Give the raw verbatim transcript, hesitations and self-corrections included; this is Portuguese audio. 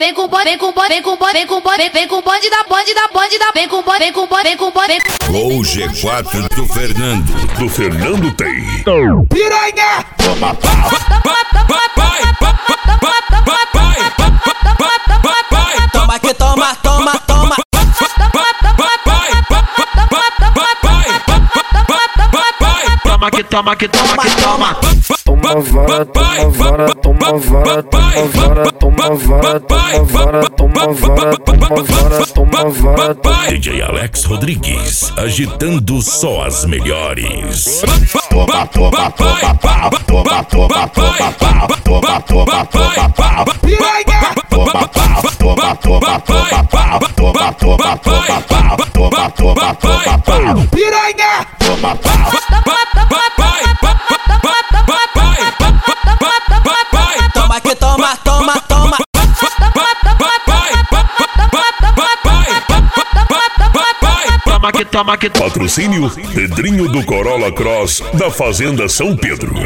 Vem com bonde, vem com bonde, vem com bonde, vem com bonde, vem com bonde da bonde da bonde da vem com bonde, vem com bonde, vem com bonde. O G quatro do Fernando. Do Fernando tem. Piranha! Toma pau! Toma que toma, toma, toma. Toma que toma que toma que toma. Toma vara, toma vara, toma vara, toma vara, toma vara, toma vara, toma vara, toma vara, toma vara, toma. D J Alex Rodrigues, agitando só as melhores. Toma, toma, toma pau! Toma, toma, toma pau! Toma, toma, toma pau! Piranha! Toma pau! Toma, toma, toma pau! Toma, toma, toma pau! Toma, toma, toma pau! Piranha! Toma pau! Toma que toma, toma, toma. Toma que toma que. Patrocínio Pedrinho do Corolla Cross da Fazenda São Pedro.